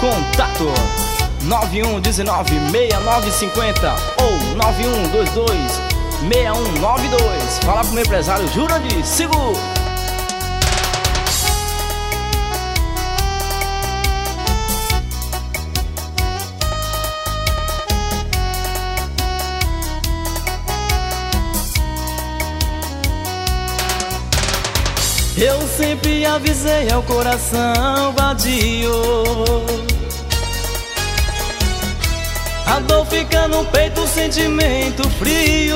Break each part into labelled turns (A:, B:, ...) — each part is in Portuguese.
A: Contato 91196950 ou 91226192. Fala com o meu empresário Jurandir Seguro.
B: Eu sempre avisei ao coração vadio, a dor fica no peito, o sentimento frio.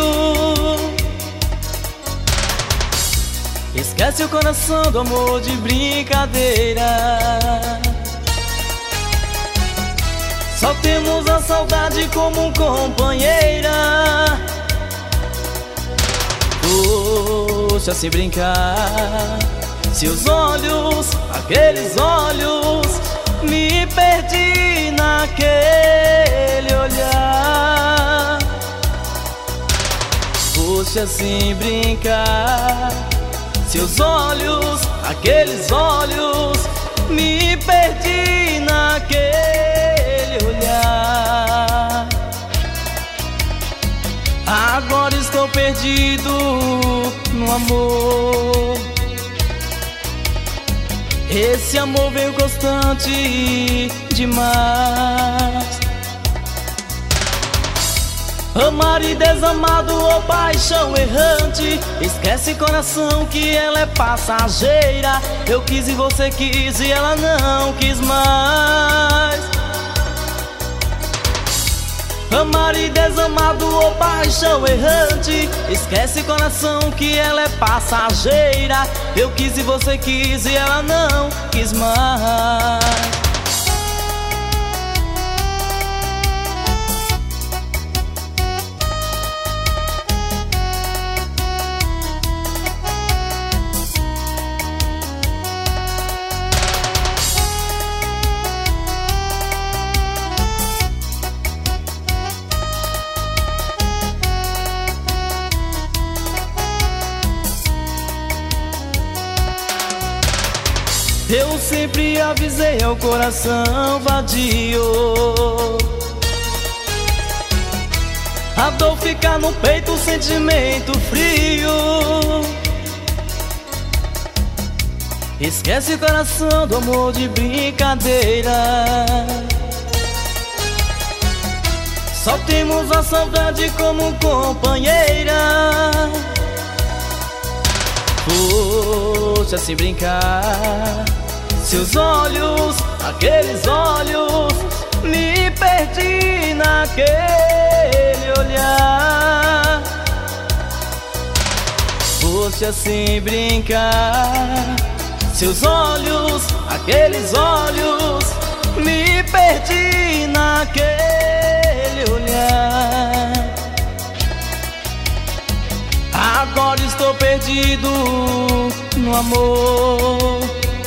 B: Esquece o coração do amor de brincadeira, só temos a saudade como companheira. Poxa, se brincar, seus olhos, aqueles olhos, me perdi naquele olhar. Poxa, se brincar, seus olhos, aqueles olhos, me perdi naquele olhar. Agora estou perdido no amor. Esse amor veio constante demais. Amar e desamado ou paixão errante. Esquece coração que ela é passageira. Eu quis e você quis e ela não quis mais. Amar e desamado ou paixão errante. Esquece coração que ela é passageira. Eu quis e você quis e ela não quis mais. Eu sempre avisei ao coração vadio, a dor fica no peito, o sentimento frio. Esquece coração do amor de brincadeira, só temos a saudade como companheira. Poxa, se brincar, seus olhos, aqueles olhos, me perdi naquele olhar. Poxa, se brincar, seus olhos, aqueles olhos, me perdi naquele olhar. Agora estou perdido no amor.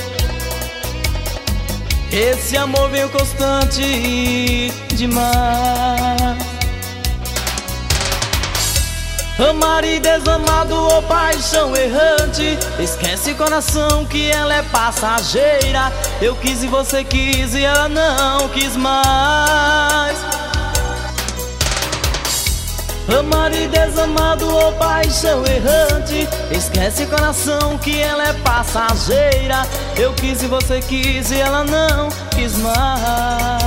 B: Esse amor veio constante demais. Amar e desamado ou paixão errante. Esquece coração que ela é passageira. Eu quis e você quis e ela não quis mais. Amar e desamado ou paixão errante. Esquece coração que ela é passageira. Eu quis e você quis e ela não quis mais.